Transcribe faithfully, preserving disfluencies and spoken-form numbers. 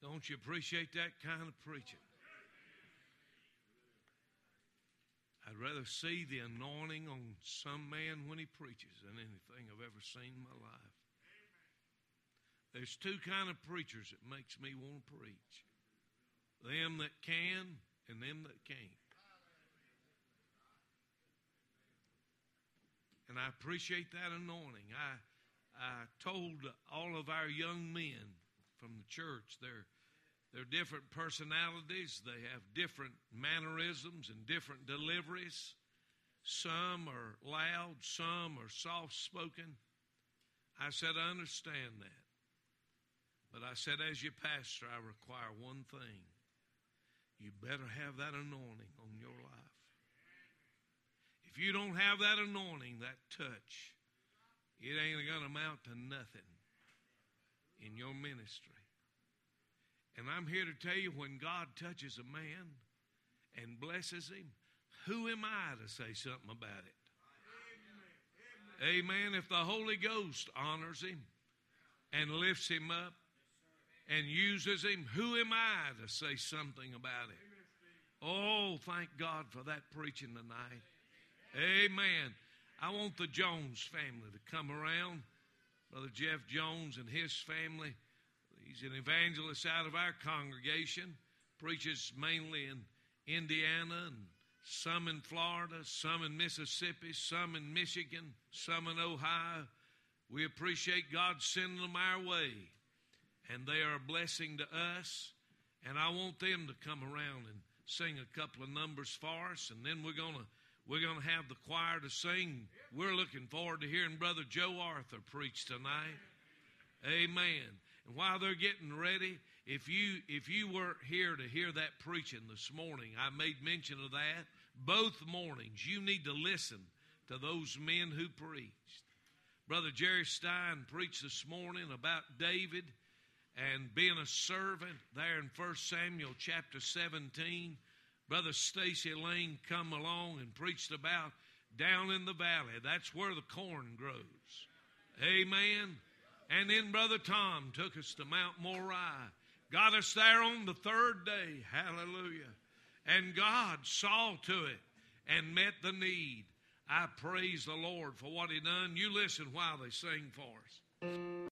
Don't you appreciate that kind of preaching? I'd rather see the anointing on some man when he preaches than anything I've ever seen in my life. There's two kind of preachers that makes me want to preach. Them that can and them that can't. And I appreciate that anointing. I I told all of our young men from the church, they're, they're different personalities. They have different mannerisms and different deliveries. Some are loud, some are soft-spoken. I said, I understand that. But I said, as your pastor, I require one thing. You better have that anointing on your life. If you don't have that anointing, that touch, it ain't going to amount to nothing in your ministry. And I'm here to tell you, when God touches a man and blesses him, who am I to say something about it? Amen. If the Holy Ghost honors him and lifts him up and uses him, who am I to say something about it? Oh, thank God for that preaching tonight. Amen. I want the Jones family to come around. Brother Jeff Jones and his family. He's an evangelist out of our congregation. Preaches mainly in Indiana and some in Florida, some in Mississippi, some in Michigan, some in Ohio. We appreciate God sending them our way. And they are a blessing to us. And I want them to come around and sing a couple of numbers for us. And then we're going to We're going to have the choir to sing. We're looking forward to hearing Brother Joe Arthur preach tonight. Amen. And while they're getting ready, if you if you weren't here to hear that preaching this morning, I made mention of that. Both mornings, you need to listen to those men who preached. Brother Jerry Stein preached this morning about David and being a servant there in First Samuel chapter seventeen. Brother Stacy Lane come along and preached about down in the valley. That's where the corn grows. Amen. And then Brother Tom took us to Mount Moriah. Got us there on the third day. Hallelujah. And God saw to it and met the need. I praise the Lord for what he done. You listen while they sing for us.